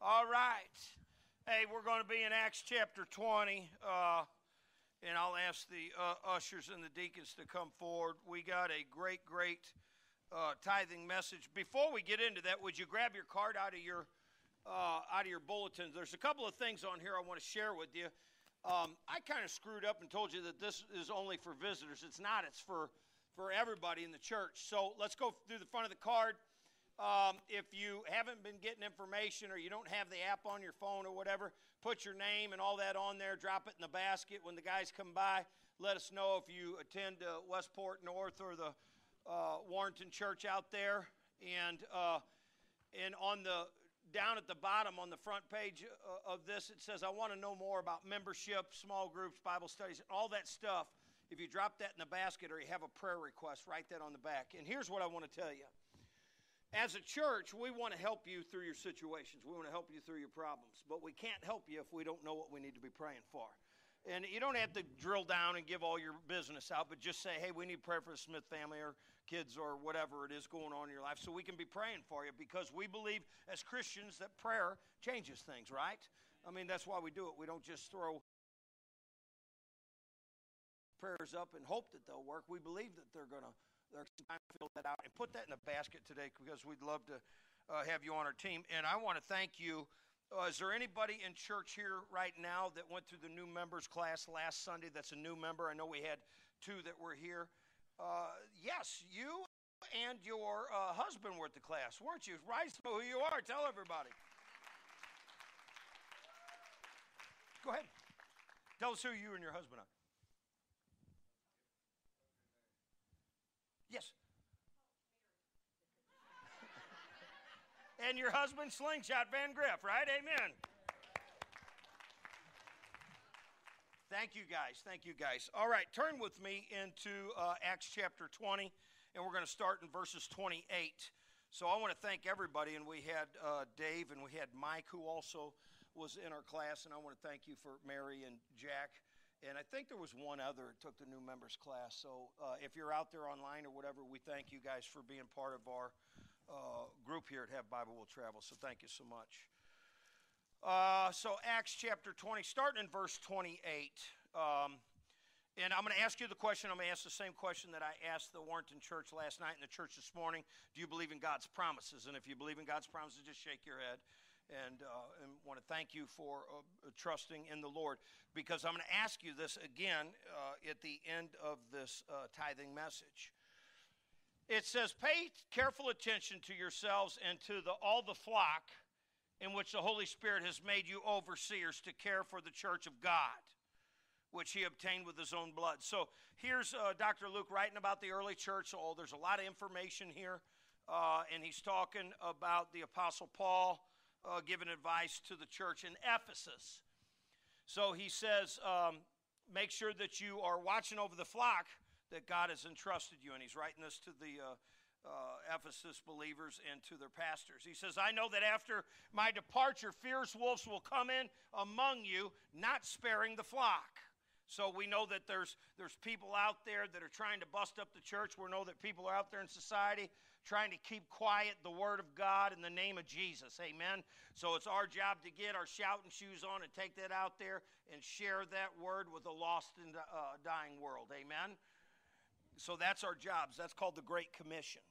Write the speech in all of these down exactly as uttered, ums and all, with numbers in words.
All right. Hey, we're going to be in Acts chapter twenty, uh, and I'll ask the uh, ushers and the deacons to come forward. We got a great, great uh, tithing message. Before we get into that, would you grab your card out of your uh, out of your bulletin? There's a couple of things on here I want to share with you. Um, I kind of screwed up and told you that this is only for visitors. It's not. It's for for everybody in the church. So let's go through the front of the card. Um, if you haven't been getting information or you don't have the app on your phone or whatever, put your name and all that on there, drop it in the basket. When the guys come by, let us know if you attend uh, Westport North or the uh, Warrenton Church out there. And uh, and on the down at the bottom on the front page uh, of this, it says, I want to know more about membership, small groups, Bible studies, all that stuff. If you drop that in the basket or you have a prayer request, write that on the back. And here's what I want to tell you. As a church, we want to help you through your situations. We want to help you through your problems. But we can't help you if we don't know what we need to be praying for. And you don't have to drill down and give all your business out, but just say, hey, we need prayer for the Smith family or kids or whatever it is going on in your life so we can be praying for you, because we believe as Christians that prayer changes things, right? I mean, that's why we do it. We don't just throw prayers up and hope that they'll work. We believe that they're going to There's time to fill that out and put that in the basket today, because we'd love to uh, have you on our team. And I want to thank you. Uh, is there anybody in church here right now that went through the new members class last Sunday that's a new member? I know we had two that were here. Uh, yes, you and your uh, husband were at the class, weren't you? Rise to who you are. Tell everybody. Go ahead. Tell us who you and your husband are. Yes. And your husband, Slingshot Van Griff, right? Amen. Thank you, guys. Thank you, guys. All right, turn with me into uh, Acts chapter twenty, and we're going to start in verses twenty-eight. So I want to thank everybody, and we had uh, Dave, and we had Mike, who also was in our class, and I want to thank you for Mary and Jack. And I think there was one other that took the new members class. So uh, if you're out there online or whatever, we thank you guys for being part of our uh, group here at Have Bible Will Travel. So thank you so much. Uh, so Acts chapter twenty, starting in verse twenty-eight. Um, and I'm going to ask you the question. I'm going to ask the same question that I asked the Warrenton Church last night and the church this morning. Do you believe in God's promises? And if you believe in God's promises, just shake your head. And, uh, and want to thank you for uh, trusting in the Lord, because I'm going to ask you this again uh, at the end of this uh, tithing message. It says, pay careful attention to yourselves and to the, all the flock in which the Holy Spirit has made you overseers to care for the church of God, which he obtained with his own blood. So here's uh, Doctor Luke writing about the early church. So, oh, there's a lot of information here, uh, and he's talking about the Apostle Paul, Uh, giving advice to the church in Ephesus. So he says, um, make sure that you are watching over the flock that God has entrusted you. And he's writing this to the uh, uh, Ephesus believers and to their pastors. He says, I know that after my departure, fierce wolves will come in among you, not sparing the flock. So we know that there's there's people out there that are trying to bust up the church. We know that people are out there in society trying to keep quiet the word of God in the name of Jesus. Amen. So it's our job to get our shouting shoes on and take that out there and share that word with a lost and uh, dying world. Amen. So that's our jobs. That's called the Great Commission.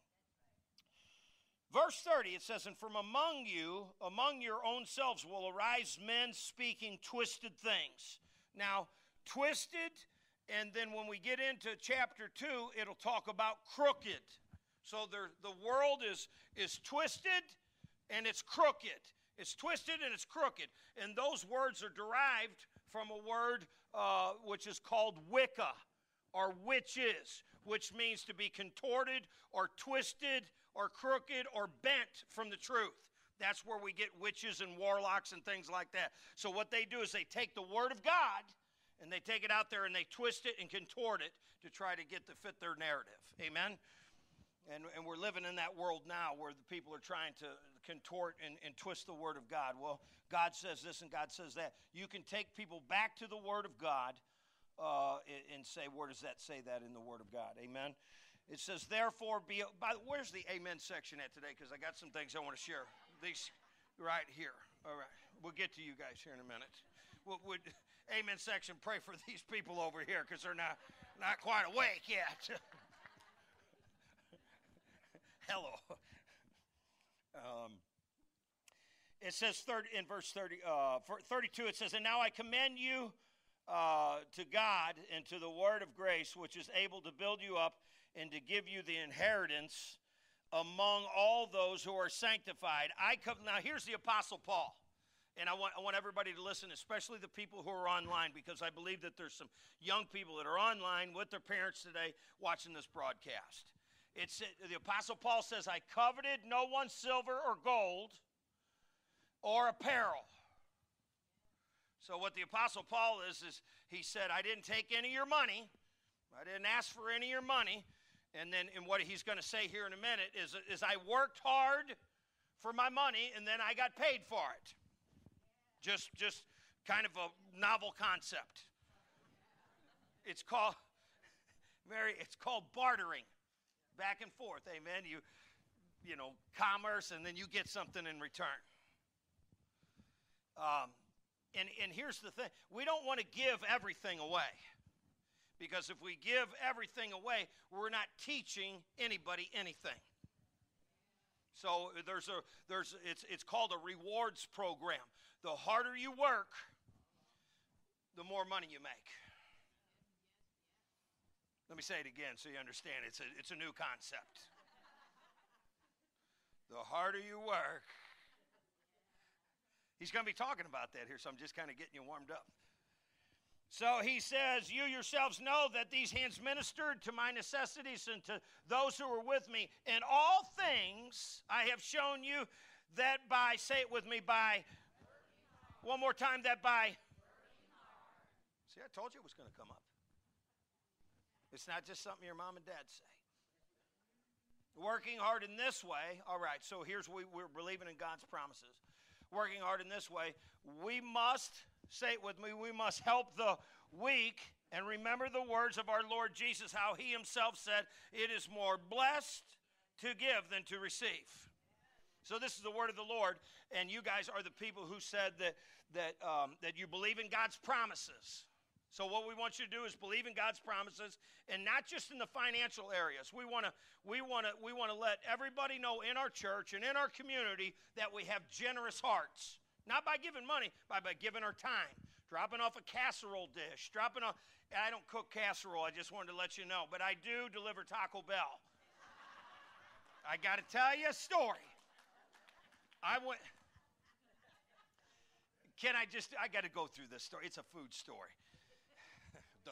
Verse thirty, it says, and from among you, among your own selves will arise men speaking twisted things. Now, twisted, and then when we get into chapter two, it'll talk about crooked. So there, the world is, is twisted and it's crooked. It's twisted and it's crooked. And those words are derived from a word uh, which is called Wicca, or witches, which means to be contorted or twisted or crooked or bent from the truth. That's where we get witches and warlocks and things like that. So what they do is they take the word of God and they take it out there and they twist it and contort it to try to get to fit their narrative. Amen? And, and we're living in that world now where the people are trying to contort and, and twist the word of God. Well, God says this and God says that. You can take people back to the word of God uh, and, and say, where does that say that in the word of God? Amen? It says, therefore, be... By, where's the amen section at today? Because I got some things I want to share. These right here. All right. We'll get to you guys here in a minute. Would, would Amen section pray for these people over here because they're not, not quite awake yet. Hello. Um, it says thirty, in verse thirty, uh, thirty-two, it says, and now I commend you uh, to God and to the word of grace, which is able to build you up and to give you the inheritance among all those who are sanctified. I come, now here's the Apostle Paul. And I want, I want everybody to listen, especially the people who are online, because I believe that there's some young people that are online with their parents today watching this broadcast. It's, the Apostle Paul says, I coveted no one's silver or gold or apparel. So what the Apostle Paul is, is he said, I didn't take any of your money. I didn't ask for any of your money. And then and what he's going to say here in a minute is, is I worked hard for my money, and then I got paid for it. Just, just kind of a novel concept. It's called, Mary, it's called bartering. Back and forth, amen. You, you know, commerce, and then you get something in return. Um, and, and here's the thing. We don't want to give everything away. Because if we give everything away, we're not teaching anybody anything. So there's a, there's, it's, it's called a rewards program. The harder you work, the more money you make. Let me say it again so you understand. It's a, it's a new concept. The harder you work. He's going to be talking about that here, so I'm just kind of getting you warmed up. So he says, you yourselves know that these hands ministered to my necessities and to those who were with me. In all things I have shown you that by, say it with me, by, one more time, that by. See, I told you it was going to come up. It's not just something your mom and dad say. Working hard in this way, all right, so here's we, we're believing in God's promises. Working hard in this way, we must, say it with me, we must help the weak and remember the words of our Lord Jesus, how he himself said, it is more blessed to give than to receive. So this is the word of the Lord, and you guys are the people who said that, that, um, that you believe in God's promises. So what we want you to do is believe in God's promises, and not just in the financial areas. We want to we want to we want to let everybody know in our church and in our community that we have generous hearts. Not by giving money, but by giving our time. Dropping off a casserole dish, dropping off, I don't cook casserole, I just wanted to let you know, but I do deliver Taco Bell. I got to tell you a story. I went Can I just I got to go through this story. It's a food story. Duh.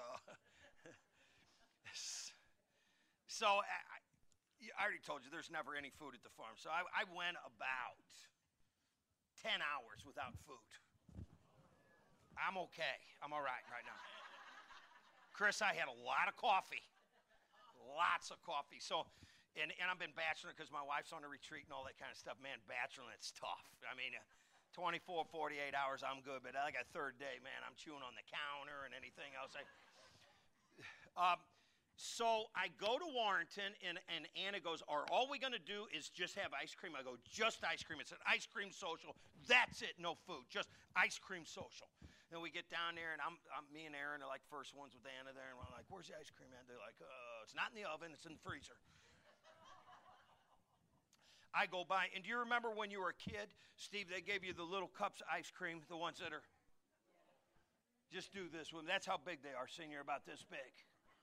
So I, I already told you there's never any food at the farm. So I, I went about ten hours without food. I'm okay. I'm all right right now. Chris, I had a lot of coffee. Lots of coffee. So, and, and I've been bacheloring because my wife's on a retreat and all that kind of stuff. Man, bacheloring, it's tough. I mean, uh, twenty-four, forty-eight hours, I'm good. But like a third day, man, I'm chewing on the counter and anything else. I, um, so I go to Warrenton, and, and Anna goes, are all we going to do is just have ice cream? I go, just ice cream. It's an ice cream social. That's it, no food, just ice cream social. Then we get down there, and I'm, I'm me and Aaron are like first ones with Anna there, and we're like, where's the ice cream at? They're like, uh, it's not in the oven, it's in the freezer. I go by, and do you remember when you were a kid, Steve, they gave you the little cups of ice cream, the ones that are, just do this with them. That's how big they are, senior, about this big.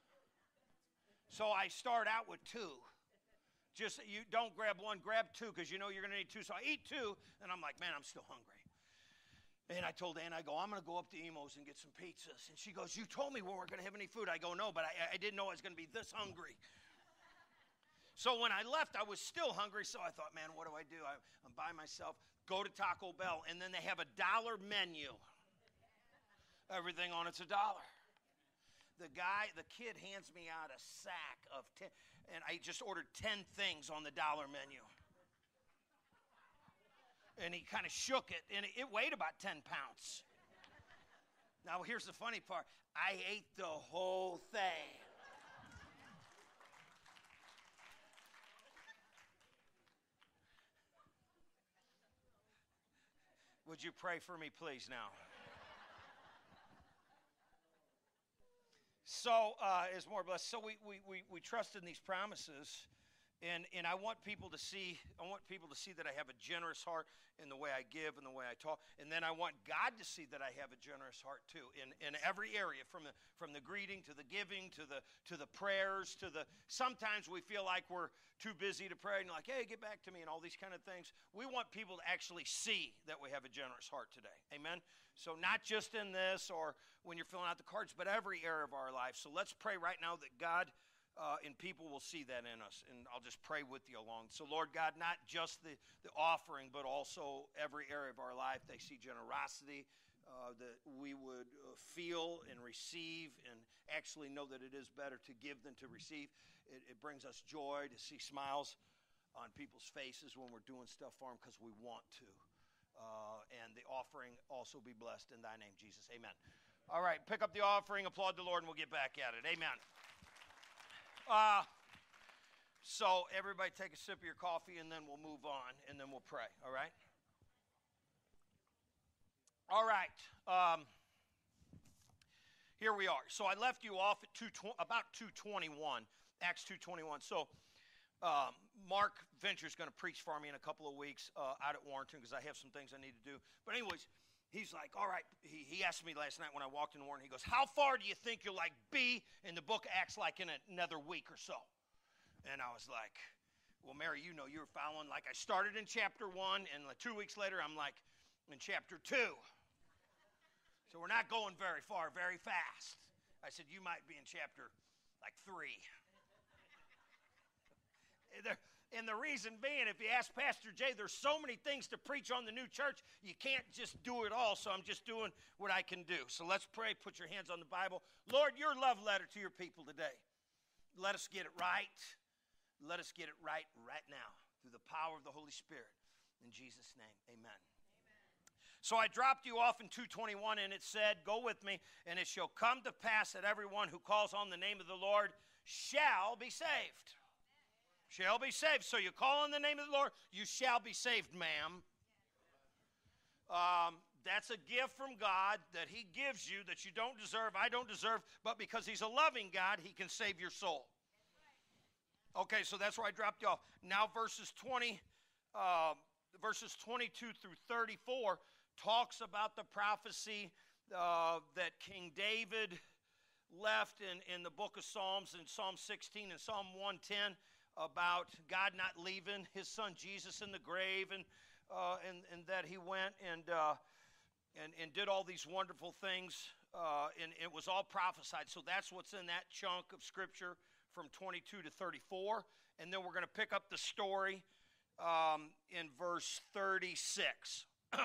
So I start out with two. Just, you don't grab one, grab two, because you know you're going to need two. So I eat two, and I'm like, man, I'm still hungry. And I told Anna, I go, I'm going to go up to Emo's and get some pizzas. And she goes, you told me we weren't going to have any food. I go, no, but I, I didn't know I was going to be this hungry. So when I left, I was still hungry, so I thought, man, what do I do? I, I'm by myself. Go to Taco Bell, and then they have a dollar menu. Everything on it's a dollar. The guy, the kid hands me out a sack of ten, and I just ordered ten things on the dollar menu. And he kind of shook it, and it, it weighed about ten pounds. Now, here's the funny part. I ate the whole thing. Would you pray for me, please, now? So, uh, is more blessed. So we, we, we, we trust in these promises, and, and I want people to see, I want people to see that I have a generous heart in the way I give and the way I talk, and then I want God to see that I have a generous heart too, in, in every area, from the from the greeting to the giving to the to the prayers to the. Sometimes we feel like we're too busy to pray, and like, hey, get back to me, and all these kind of things. We want people to actually see that we have a generous heart today. Amen. So not just in this or when you're filling out the cards, but every area of our life. So let's pray right now that God uh, and people will see that in us. And I'll just pray with you along. So Lord God, not just the, the offering, but also every area of our life. They see generosity, uh, that we would uh, feel and receive and actually know that it is better to give than to receive. It, it brings us joy to see smiles on people's faces when we're doing stuff for them because we want to. Uh, and the offering also be blessed in thy name, Jesus. Amen. All right, pick up the offering, applaud the Lord, and we'll get back at it. Amen. Uh, so everybody take a sip of your coffee, and then we'll move on, and then we'll pray, all right? All right. Um, here we are. So I left you off at two, about two twenty-one, Acts two twenty-one. So Um, Mark Venture's going to preach for me in a couple of weeks uh, out at Warrenton because I have some things I need to do. But anyways, he's like, all right. He, he asked me last night when I walked in Warrenton, he goes, how far do you think you'll like be in the book of Acts like in another week or so? And I was like, well, Mary, you know, you were following. Like I started in chapter one, and like two weeks later, I'm like in chapter two. So we're not going very far, very fast. I said, you might be in chapter like three. And the reason being, if you ask Pastor Jay, there's so many things to preach on the new church, you can't just do it all, so I'm just doing what I can do. So let's pray, put your hands on the Bible. Lord, your love letter to your people today. Let us get it right. Let us get it right right now through the power of the Holy Spirit. In Jesus' name, amen. Amen. So I dropped you off in two twenty-one, and it said, go with me, and it shall come to pass that everyone who calls on the name of the Lord shall be saved. Shall be saved. So you call on the name of the Lord, you shall be saved, ma'am. Um, that's a gift from God that he gives you that you don't deserve, I don't deserve, but because he's a loving God, he can save your soul. Okay, so that's where I dropped you off. Now verses twenty, uh, verses twenty-two through thirty-four talks about the prophecy uh, that King David left in, in the book of Psalms, in Psalm sixteen and Psalm one ten, about God not leaving his son Jesus in the grave, and uh, and, and that he went and, uh, and, and did all these wonderful things, uh, and it was all prophesied. So that's what's in that chunk of Scripture from twenty-two to thirty-four, and then we're going to pick up the story um, in verse thirty-six.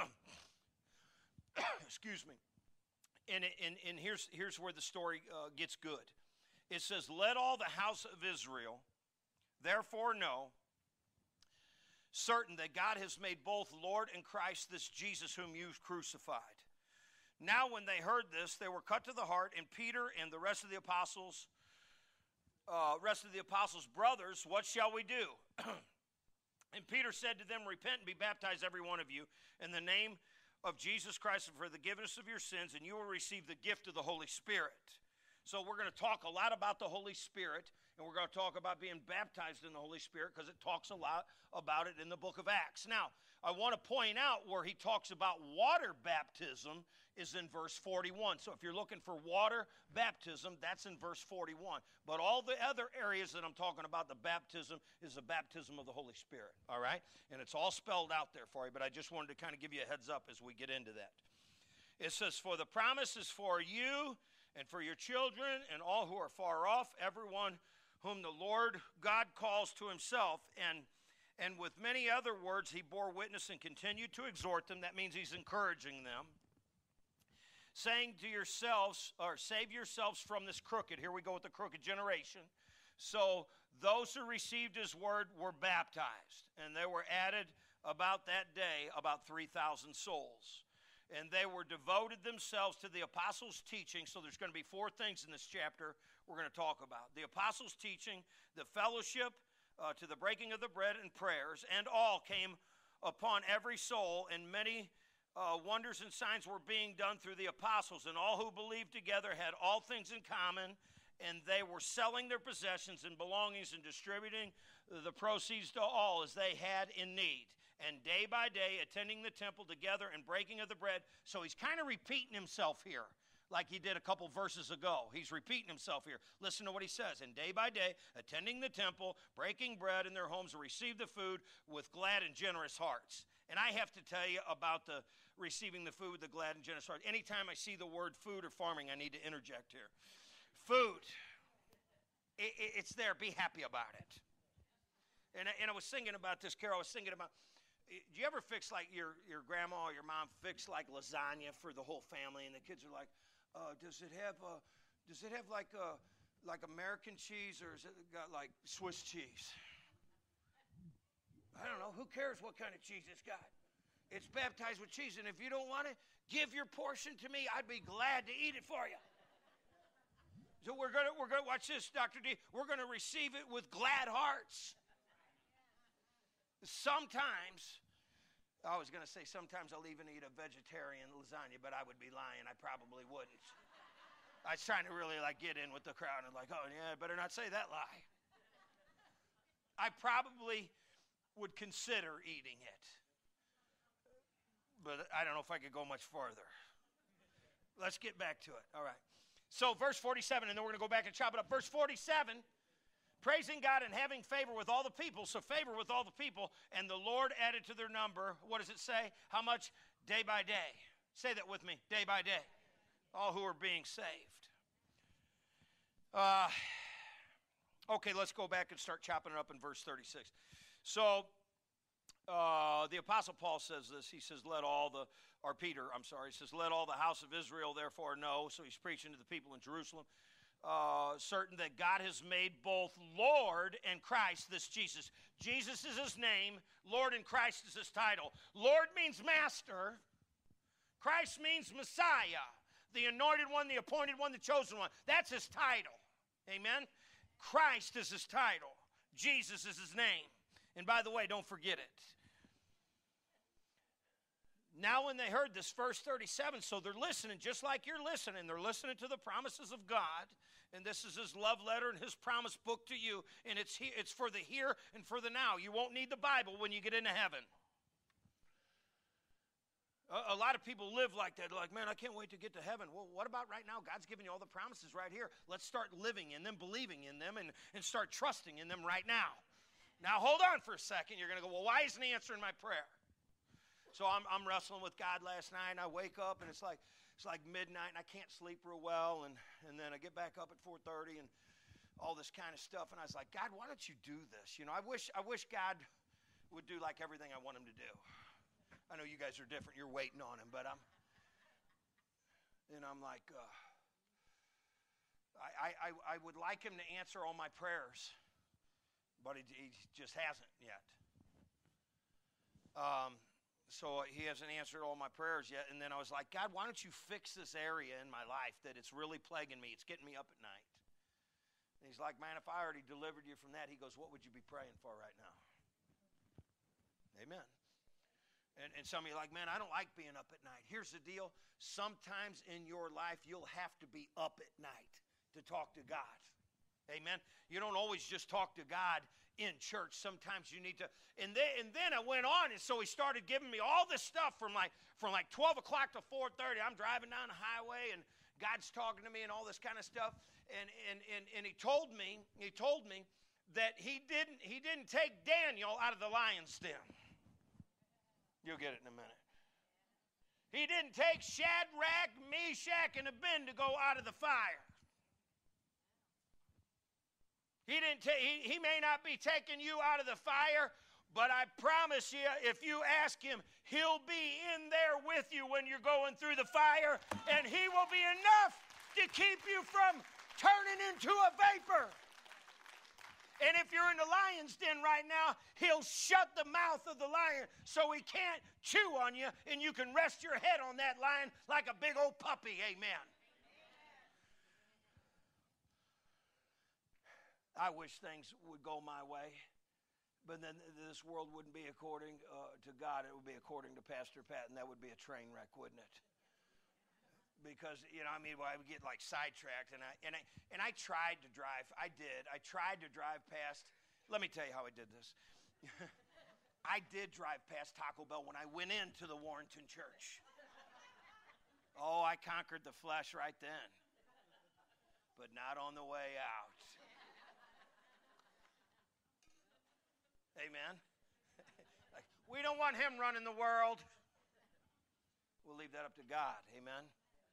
Excuse me. And, and, and here's, here's where the story uh, gets good. It says, let all the house of Israel therefore know, certain that God has made both Lord and Christ this Jesus whom you crucified. Now when they heard this, they were cut to the heart, and Peter and the rest of the apostles, uh, rest of the apostles' brothers, what shall we do? And Peter said to them, repent and be baptized every one of you in the name of Jesus Christ for the forgiveness of your sins, and you will receive the gift of the Holy Spirit. So we're going to talk a lot about the Holy Spirit, and we're going to talk about being baptized in the Holy Spirit because it talks a lot about it in the book of Acts. Now, I want to point out where he talks about water baptism is in verse forty-one. So if you're looking for water baptism, that's in verse forty-one. But all the other areas that I'm talking about, the baptism, is the baptism of the Holy Spirit, all right? And it's all spelled out there for you, but I just wanted to kind of give you a heads up as we get into that. It says, for the promise is for you and for your children and all who are far off, everyone whom the Lord God calls to himself. And, and with many other words, he bore witness and continued to exhort them. That means he's encouraging them, saying to yourselves, or save yourselves from this crooked. Here we go with the crooked generation. So those who received his word were baptized, and there were added about that day about three thousand souls. And they were devoted themselves to the apostles' teaching. So there's going to be four things in this chapter we're going to talk about. The apostles' teaching, the fellowship, uh, to the breaking of the bread and prayers, and all came upon every soul, and many uh, wonders and signs were being done through the apostles, and all who believed together had all things in common, and they were selling their possessions and belongings and distributing the proceeds to all as they had in need. And day by day, attending the temple together and breaking of the bread. So he's kind of repeating himself here, like he did a couple verses ago. He's repeating himself here. Listen to what he says. And day by day, attending the temple, breaking bread in their homes, and receive the food with glad and generous hearts. And I have to tell you about the receiving the food with the glad and generous heart. Anytime I see the word food or farming, I need to interject here. Food. It, it, it's there. Be happy about it. And I, and I was thinking about this, Carol. I was thinking about, do you ever fix like your, your grandma or your mom fix like lasagna for the whole family, and the kids are like, uh, does it have uh, does it have like a, like American cheese, or is it got like Swiss cheese? I don't know. Who cares what kind of cheese it's got? It's baptized with cheese, and if you don't want it, give your portion to me. I'd be glad to eat it for you. So we're gonna we're gonna watch this, Doctor D. We're gonna receive it with glad hearts. Sometimes, I was gonna say sometimes I'll even eat a vegetarian lasagna, but I would be lying. I probably wouldn't. I was trying to really like get in with the crowd and like, oh yeah, I better not say that lie. I probably would consider eating it, but I don't know if I could go much farther. Let's get back to it. All right. So verse forty-seven, and then we're going to go back and chop it up. Verse forty-seven, praising God and having favor with all the people. So favor with all the people. And the Lord added to their number, what does it say? How much? Day by day. Say that with me. Day by day. All who are being saved. Uh, okay, let's go back and start chopping it up in verse thirty-six. So uh, the Apostle Paul says this. He says, let all the, or Peter, I'm sorry, he says, let all the house of Israel therefore know. So he's preaching to the people in Jerusalem. Uh, certain that God has made both Lord and Christ, this Jesus. Jesus is his name. Lord and Christ is his title. Lord means master. Christ means Messiah. The anointed one, the appointed one, the chosen one. That's his title. Amen? Christ is his title. Jesus is his name. And by the way, don't forget it. Now when they heard this, verse thirty-seven, so they're listening just like you're listening. They're listening to the promises of God. And this is his love letter and his promise book to you. And it's, he, it's for the here and for the now. You won't need the Bible when you get into heaven. A, a lot of people live like that. They're like, man, I can't wait to get to heaven. Well, what about right now? God's giving you all the promises right here. Let's start living in them, believing in them, and, and start trusting in them right now. Now, hold on for a second. You're going to go, well, why isn't he answering my prayer? So I'm, I'm wrestling with God last night, and I wake up, and it's like it's like midnight, and I can't sleep real well, and, and then I get back up at four thirty, and all this kind of stuff, and I was like, God, why don't you do this? You know, I wish I wish God would do like everything I want him to do. I know you guys are different. You're waiting on him, but I'm, and I'm like, uh, I, I, I would like him to answer all my prayers, but he, he just hasn't yet. Um. So he hasn't answered all my prayers yet. And then I was like, God, why don't you fix this area in my life that it's really plaguing me? It's getting me up at night. And he's like, man, if I already delivered you from that, he goes, what would you be praying for right now? Amen. And, and some of you are like, man, I don't like being up at night. Here's the deal. Sometimes in your life, you'll have to be up at night to talk to God. Amen. You don't always just talk to God in church. Sometimes you need to. And then, and then I went on, and so he started giving me all this stuff from like from like twelve o'clock to four thirty. I'm driving down the highway, and God's talking to me and all this kind of stuff. And and and, and he told me, he told me that he didn't he didn't take Daniel out of the lion's den. You'll get it in a minute. He didn't take Shadrach, Meshach, and Abednego out of the fire. He didn't. Ta- he, he may not be taking you out of the fire, but I promise you, if you ask him, he'll be in there with you when you're going through the fire, and he will be enough to keep you from turning into a vapor. And if you're in the lion's den right now, he'll shut the mouth of the lion so he can't chew on you, and you can rest your head on that lion like a big old puppy. Amen. I wish things would go my way, But then this world wouldn't be according uh, to God. It would be according to Pastor Pat, and that would be a train wreck, wouldn't it? Because, you know, I mean, well, I would get like sidetracked, and I and I and I tried to drive. I did. I tried to drive past. Let me tell you how I did this. I did drive past Taco Bell when I went into the Warrenton Church. Oh, I conquered the flesh right then, but not on the way out. Amen. Like, we don't want him running the world. We'll leave that up to God. Amen.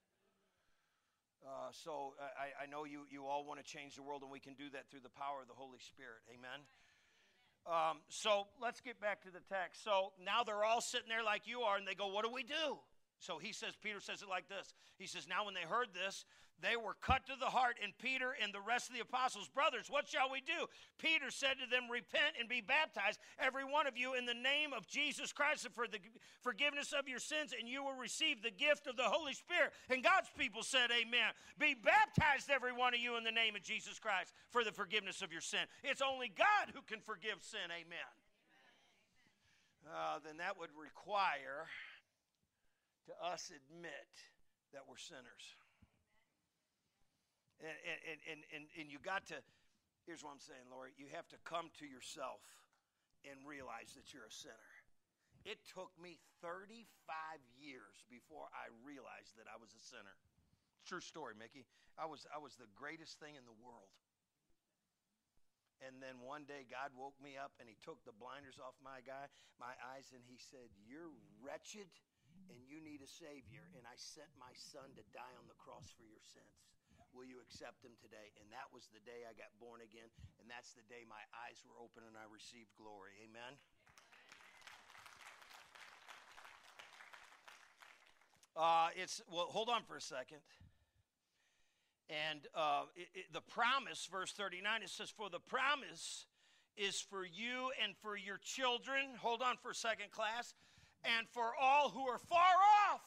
Uh, so I, I know you, you all want to change the world, and we can do that through the power of the Holy Spirit. Amen. Um, so let's get back to the text. So now they're all sitting there like you are, and they go, what do we do? So he says, Peter says it like this. He says, now when they heard this, they were cut to the heart, and Peter and the rest of the apostles, brothers, what shall we do? Peter said to them, repent and be baptized, every one of you, in the name of Jesus Christ for the forgiveness of your sins, and you will receive the gift of the Holy Spirit. And God's people said, amen. Be baptized, every one of you, in the name of Jesus Christ for the forgiveness of your sin. It's only God who can forgive sin, amen. Uh, then that would require to us admit that we're sinners. And, and, and, and, and you got to, here's what I'm saying, Lori, you have to come to yourself and realize that you're a sinner. It took me thirty-five years before I realized that I was a sinner. True story, Mickey. I was, I was the greatest thing in the world. And then one day God woke me up and he took the blinders off my guy, my eyes, and he said, you're wretched and you need a Savior, and I sent my son to die on the cross for your sins. Will you accept him today? And that was the day I got born again, and that's the day my eyes were open and I received glory. Amen? Uh, it's well, hold on for a second. And uh, it, it, the promise, verse thirty-nine, it says, for the promise is for you and for your children. Hold on for a second, class. And for all who are far off.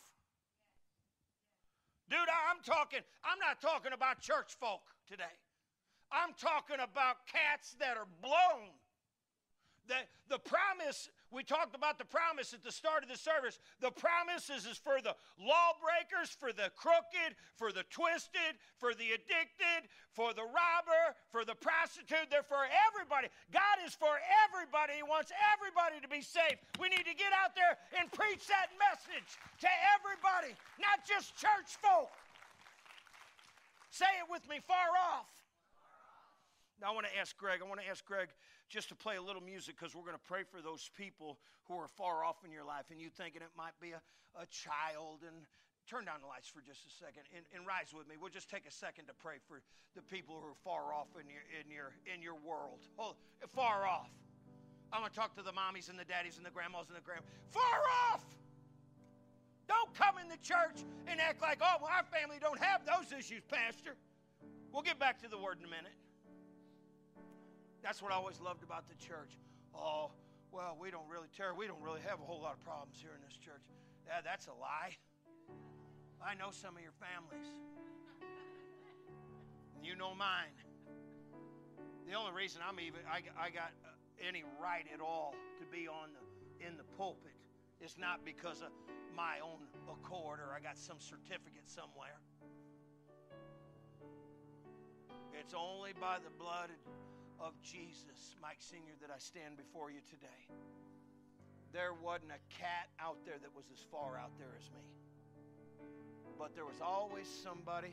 Dude, I'm talking, I'm not talking about church folk today. I'm talking about cats that are blown. The, the promise, we talked about the promise at the start of the service. The promise is, is for the lawbreakers, for the crooked, for the twisted, for the addicted, for the robber, for the prostitute. They're for everybody. God is for everybody. He wants everybody to be saved. We need to get out there and preach that message to everybody, not just church folk. Say it with me, far off. Now I want to ask Greg, I want to ask Greg just to play a little music, because we're going to pray for those people who are far off in your life, and you thinking it might be a, a child. And turn down the lights for just a second and, and rise with me. We'll just take a second to pray for the people who are far off in your in your in your world. Oh, far off. I'm going to talk to the mommies and the daddies and the grandmas and the grand. Far off. Don't come in the church and act like, oh, well, our family don't have those issues, Pastor. We'll get back to the word in a minute. That's what I always loved about the church. Oh, well, we don't really, Terry, we don't really have a whole lot of problems here in this church. Yeah, that's a lie. I know some of your families. You know mine. The only reason I'm even, I, I got any right at all to be on the, in the pulpit is not because of my own accord or I got some certificate somewhere. It's only by the blood of of Jesus, Mike Senior, that I stand before you today. There wasn't a cat out there that was as far out there as me. But there was always somebody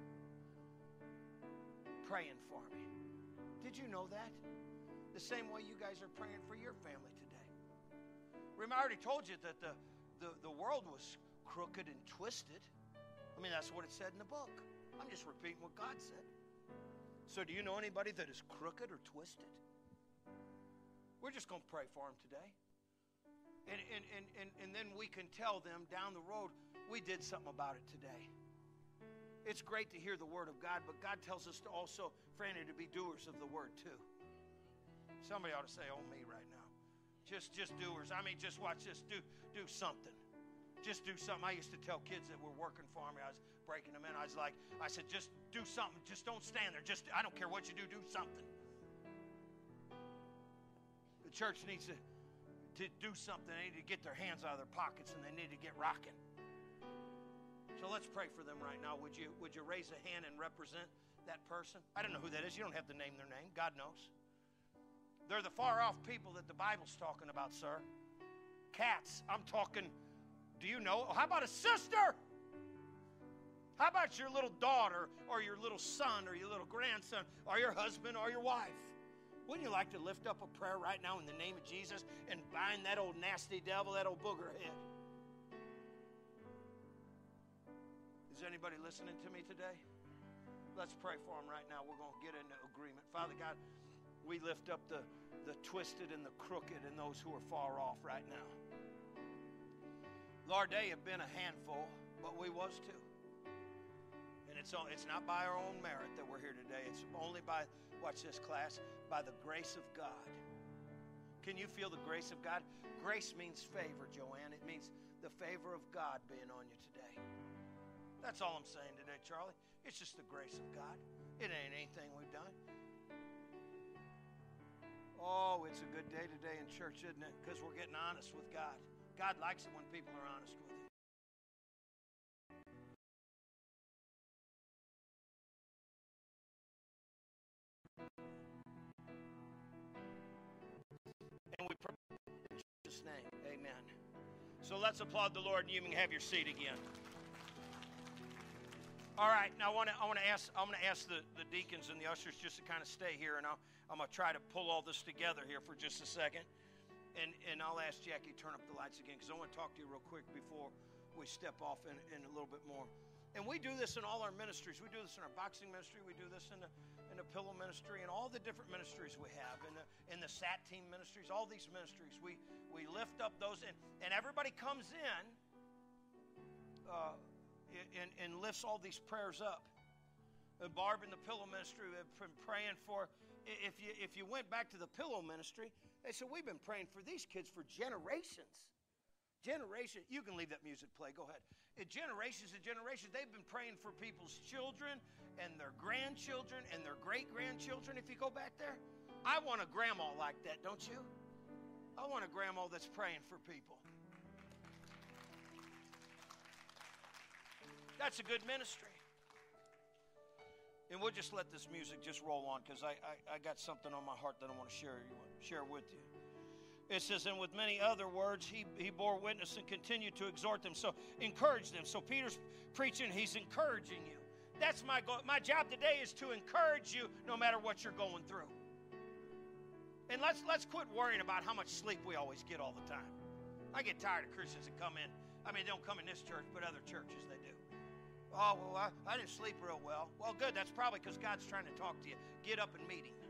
praying for me. Did you know that? The same way you guys are praying for your family today. Remember, I already told you that the, the, the world was crooked and twisted. I mean, that's what it said in the book. I'm just repeating what God said. So do you know anybody that is crooked or twisted? We're just going to pray for them today. And, and, and, and, and then we can tell them down the road, we did something about it today. It's great to hear the word of God, but God tells us to also, Franny, to be doers of the word too. Somebody ought to say, oh, me right now. Just, just doers. I mean, just watch this. Do, do something. Just do something. I used to tell kids that were working for me, I was breaking them in. I was like, I said, just do something. Just don't stand there. Just, I don't care what you do, do something. The church needs to, to do something. They need to get their hands out of their pockets, and they need to get rocking. So let's pray for them right now. Would you, would you raise a hand and represent that person? I don't know who that is. You don't have to name their name. God knows. They're the far-off people that the Bible's talking about, sir. Cats. I'm talking, do you know? How about a sister? How about your little daughter or your little son or your little grandson or your husband or your wife? Wouldn't you like to lift up a prayer right now in the name of Jesus and bind that old nasty devil, that old booger head? Is anybody listening to me today? Let's pray for them right now. We're going to get into agreement. Father God, we lift up the, the twisted and the crooked and those who are far off right now. Lord, they have been a handful, but we was too. And it's, it's not by our own merit that we're here today. It's only by, watch this class, by the grace of God. Can you feel the grace of God? Grace means favor, Joanne. It means the favor of God being on you today. That's all I'm saying today, Charlie. It's just the grace of God. It ain't anything we've done. Oh, it's a good day today in church, isn't it? Because we're getting honest with God. God likes it when people are honest with Him. And we pray in Jesus' name. Amen. So let's applaud the Lord, and you can have your seat again. All right, now I want to I want to ask I'm going to ask the, the deacons and the ushers just to kind of stay here, and I'll, I'm going to try to pull all this together here for just a second, and and I'll ask Jackie to turn up the lights again because I want to talk to you real quick before we step off in, in a little bit more. And we do this in all our ministries. We do this in our boxing ministry. We do this in the in the pillow ministry and all the different ministries we have in the in the S A T team ministries. All these ministries, we we lift up those, and and everybody comes in. Uh, And, and lifts all these prayers up. And Barb in the pillow ministry have been praying for. If you if you went back to the pillow ministry, they said we've been praying for these kids for generations. Generation. You can leave that music play. Go ahead. It, generations and generations. They've been praying for people's children and their grandchildren and their great grandchildren. If you go back there, I want a grandma like that, don't you? I want a grandma that's praying for people. That's a good ministry. And we'll just let this music just roll on because I, I, I got something on my heart that I want to share, share with you. It says, and with many other words, he, he bore witness and continued to exhort them. So encourage them. So Peter's preaching, he's encouraging you. That's my goal. My job today is to encourage you no matter what you're going through. And let's, let's quit worrying about how much sleep we always get all the time. I get tired of Christians that come in. I mean, they don't come in this church, but other churches, they do. Oh, well, I, I didn't sleep real well. Well, good. That's probably because God's trying to talk to you. Get up and meet Him.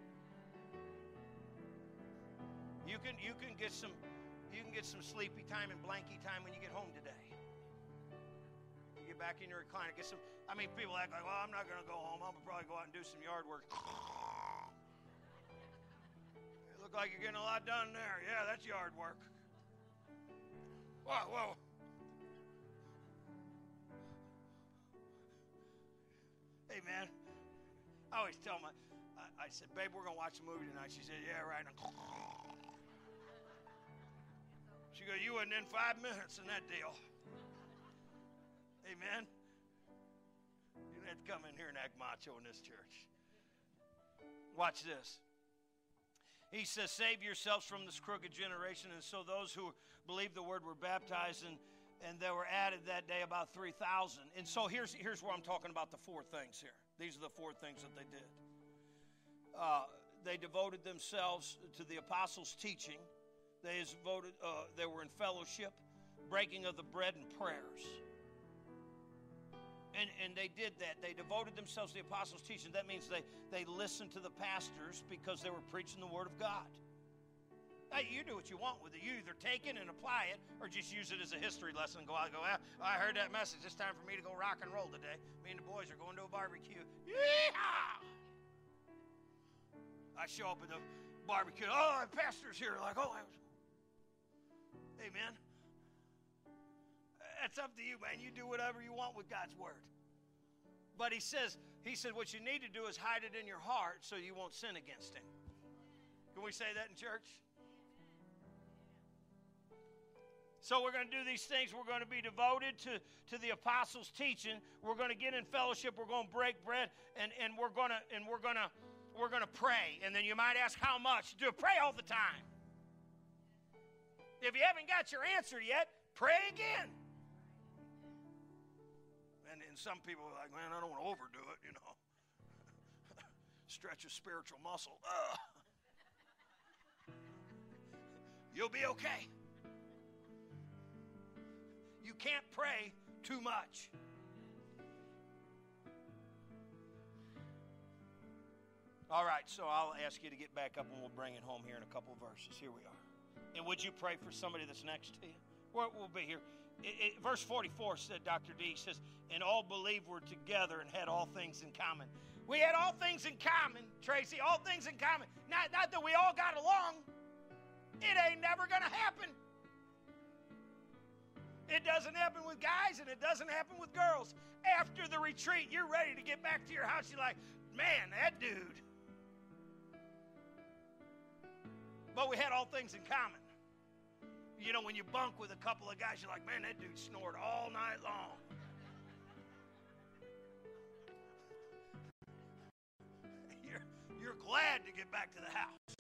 You can you can get some you can get some sleepy time and blanky time when you get home today. You get back in your recliner, get some. I mean, people act like, well, I'm not going to go home. I'm gonna probably go out and do some yard work. You look like you're getting a lot done there. Yeah, that's yard work. Whoa, whoa. Hey, man, I always tell my, I, I said, babe, we're going to watch a movie tonight. She said, yeah, right. She goes, you wasn't in five minutes in that deal. Amen. You don't have to come in here and act macho in this church. Watch this. He says, save yourselves from this crooked generation. And so those who believed the word were baptized, and And there were added that day about three thousand. And so here's, here's where I'm talking about the four things here. These are the four things that they did. Uh, they devoted themselves to the apostles' teaching. They, devoted, uh, they were in fellowship, breaking of the bread, and prayers. And, and they did that. They devoted themselves to the apostles' teaching. That means they, they listened to the pastors because they were preaching the word of God. Hey, you do what you want with it. You either take it and apply it or just use it as a history lesson and go out and go, well, I heard that message. It's time for me to go rock and roll today. Me and the boys are going to a barbecue. Yeehaw! I show up at the barbecue. Oh, the pastor's here. Like, oh, I was... Amen. That's up to you, man. You do whatever you want with God's word. But he says, he said, what you need to do is hide it in your heart so you won't sin against him. Can we say that in church? So we're going to do these things. We're going to be devoted to, to the apostles' teaching. We're going to get in fellowship. We're going to break bread, and, and we're going to and we're going to we're going to pray. And then you might ask, how much? Do pray all the time. If you haven't got your answer yet, pray again. And, and some people are like, man, I don't want to overdo it, you know. Stretch a spiritual muscle. Ugh. You'll be okay. You can't pray too much. All right, so I'll ask you to get back up and we'll bring it home here in a couple of verses. Here we are. And would you pray for somebody that's next to you? We'll, we'll be here. It, it, verse forty-four said, Doctor D says, and all believed were together and had all things in common. We had all things in common, Tracy, all things in common. Not, not that we all got along. It ain't never going to happen. It doesn't happen with guys, and it doesn't happen with girls. After the retreat, you're ready to get back to your house. You're like, man, that dude. But we had all things in common. You know, when you bunk with a couple of guys, you're like, man, that dude snored all night long. You're, you're glad to get back to the house.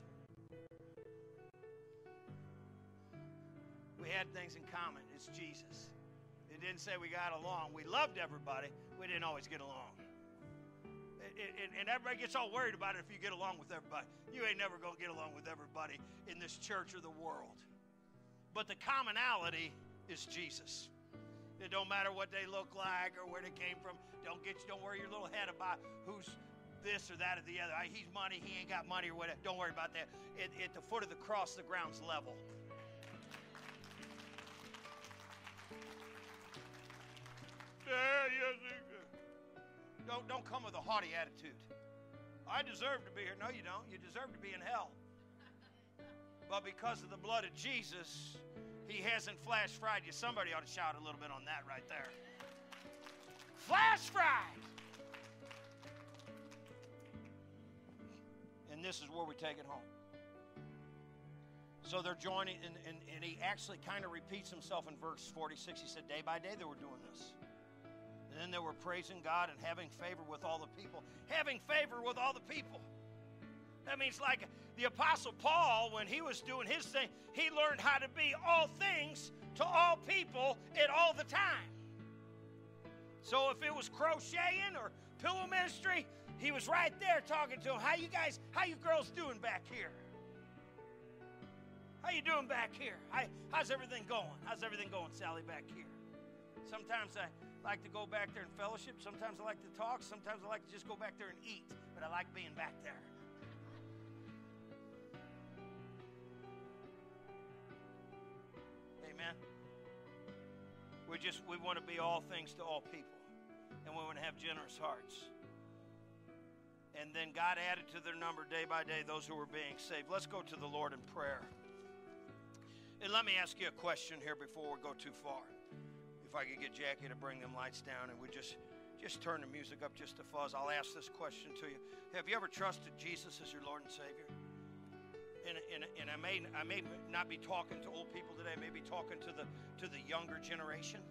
We had things in common. It's Jesus. It didn't say we got along. We loved everybody. We didn't always get along. It, it, and everybody gets all worried about it if you get along with everybody. You ain't never going to get along with everybody in this church or the world. But the commonality is Jesus. It don't matter what they look like or where they came from. Don't get don't worry your little head about who's this or that or the other. He's money, he ain't got money or whatever. Don't worry about that. At, at the foot of the cross, the ground's level. Yeah, yes, don't, don't come with a haughty attitude. I deserve to be here. No, you don't. You deserve to be in hell. But because of the blood of Jesus, he hasn't flash fried you. Somebody ought to shout a little bit on that right there. Flash fried. And this is where we take it home. So they're joining, and, and, and he actually kind of repeats himself in verse forty-six. He said, day by day they were doing this. And then they were praising God and having favor with all the people. Having favor with all the people. That means like the Apostle Paul, when he was doing his thing, he learned how to be all things to all people at all the time. So if it was crocheting or pillow ministry, he was right there talking to them. How you guys, how you girls doing back here? How you doing back here? How, how's everything going? How's everything going, Sally, back here? Sometimes I like to go back there and fellowship. Sometimes I like to talk. Sometimes I like to just go back there and eat. But I like being back there. Amen. We just, we want to be all things to all people. And we want to have generous hearts. And then God added to their number day by day those who were being saved. Let's go to the Lord in prayer. And let me ask you a question here before we go too far. If I could get Jackie to bring them lights down and we just, just turn the music up just a fuzz, I'll ask this question to you. Have you ever trusted Jesus as your Lord and Savior? And, and, and I may I may not be talking to old people today. I may be talking to the to the younger generation.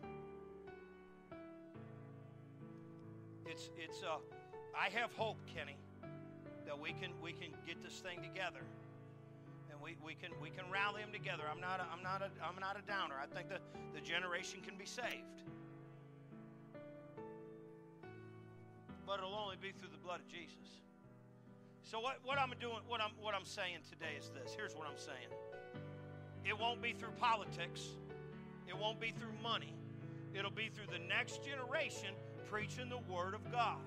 It's it's uh I have hope, Kenny, that we can we can get this thing together, and we, we can we can rally them together. I'm not a, I'm not a I'm not a downer. I think that the generation can be saved, but it'll only be through the blood of Jesus. So what, what I'm doing, what I'm what I'm saying today is this. Here's what I'm saying. It won't be through politics. It won't be through money. It'll be through the next generation preaching the Word of God.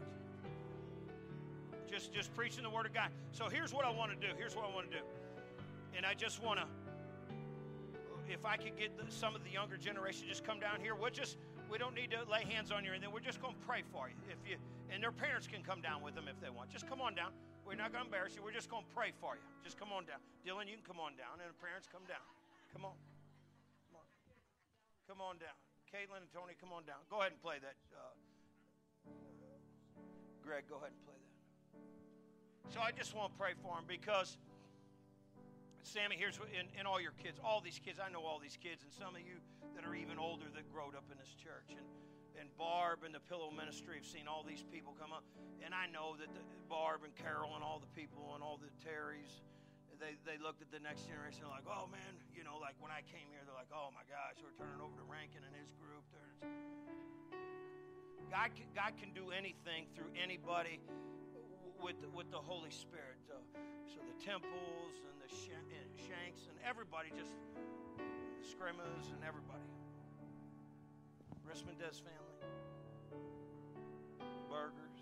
Just, just preaching the Word of God. So here's what I want to do. Here's what I want to do. And I just want to, if I could get the, some of the younger generation just come down here, we'll just, we don't need to lay hands on you or anything. We're just going to pray for you. If you, and their parents can come down with them if they want. Just come on down. We're not going to embarrass you. We're just going to pray for you. Just come on down. Dylan, you can come on down, and the parents come down. Come on. Come on. Come on down. Caitlin and Tony, come on down. Go ahead and play that. Uh, Greg, go ahead and play that. So I just want to pray for them because, Sammy, here's what, and, and all your kids, all these kids, I know all these kids, and some of you that are even older that growed up in this church. And, and Barb and the Pillow Ministry have seen all these people come up. And I know that the, Barb and Carol and all the people and all the Terrys, they, they looked at the next generation and like, oh man, you know, like when I came here, they're like, oh my gosh, we're turning over to Rankin and his group. There's, God, can, God can do anything through anybody with, with the Holy Spirit. So, so the Temples and the Shanks and everybody, just the Scrimmas and everybody. Rismondez family. Burgers.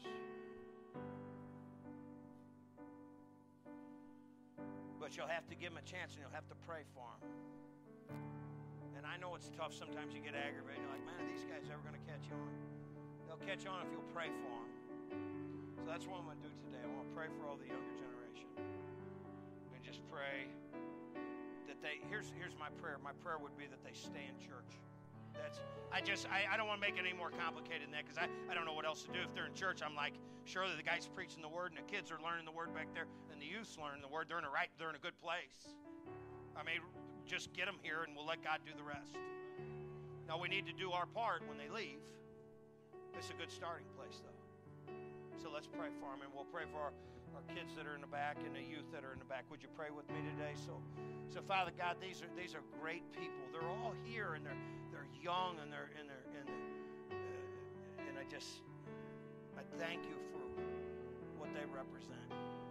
But you'll have to give them a chance and you'll have to pray for them. And I know it's tough. Sometimes you get aggravated. You're like, man, are these guys ever going to catch on? They'll catch on if you'll pray for them. So that's what I'm going to do today. I want to pray for all the younger generation. And just pray that they, here's, here's my prayer. My prayer would be that they stay in church. That's, I just, I, I don't want to make it any more complicated than that because I, I don't know what else to do. If they're in church, I'm like, surely the guy's preaching the word and the kids are learning the word back there and the youth's learning the word. They're in a right, they're in a good place. I mean, just get them here and we'll let God do the rest. Now we need to do our part when they leave. It's a good starting place though. So let's pray for them and we'll pray for our, our kids that are in the back and the youth that are in the back. Would you pray with me today? So, so Father God, these are these are great people. They're all here and they're they're young and they're and they're and, they're, uh, and I just I thank you for what they represent.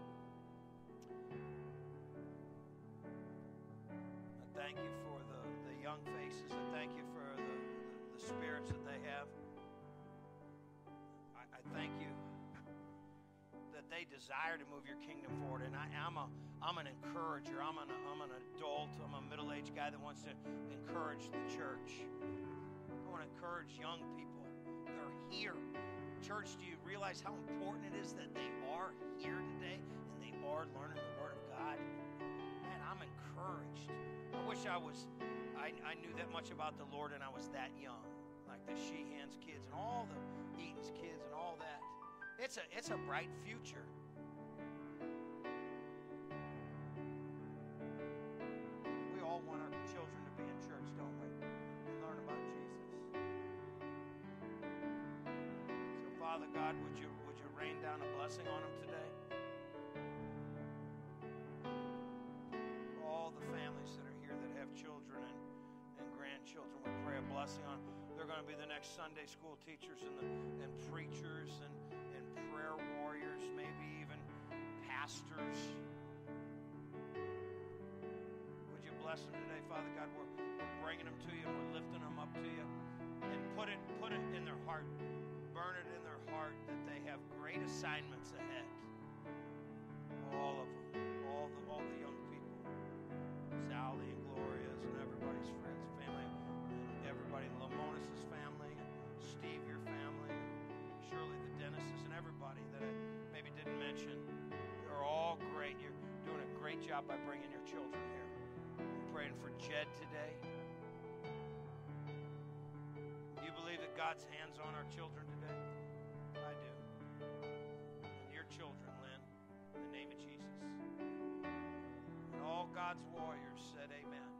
I thank you for the, the young faces. I thank you for the, the, the spirits that they have. I, I thank you that they desire to move your kingdom forward. And I, I'm a I'm an encourager. I'm an I'm an adult. I'm a middle-aged guy that wants to encourage the church. I want to encourage young people. They're here. Church, do you realize how important it is that they are here today and they are learning the Word of God? Man, I'm encouraged. I wish I was I, I knew that much about the Lord and I was that young. Like the Sheehan's kids and all the Eaton's kids and all that. It's a it's a bright future. We all want our children to be in church, don't we? And learn about Jesus. So Father God, would you would you rain down a blessing on them today? All the families that are here that have children and, and grandchildren, we pray a blessing on. They're going to be the next Sunday school teachers and the, and preachers and prayer warriors, maybe even pastors. Would you bless them today, Father God? We're, we're bringing them to you and we're lifting them up to you. And put it, put it in their heart. Burn it in their heart that they have great assignments ahead. All of them. All the, all the young people. Sally and Gloria's and everybody's friends, family. And everybody, Lamonis' family. And Steve, your family. Shirley, the Dennis's, and everybody that I maybe didn't mention. They're all great. You're doing a great job by bringing your children here. I'm praying for Jed today. Do you believe that God's hands on our children today? I do. And your children, Lynn, in the name of Jesus. And all God's warriors said amen.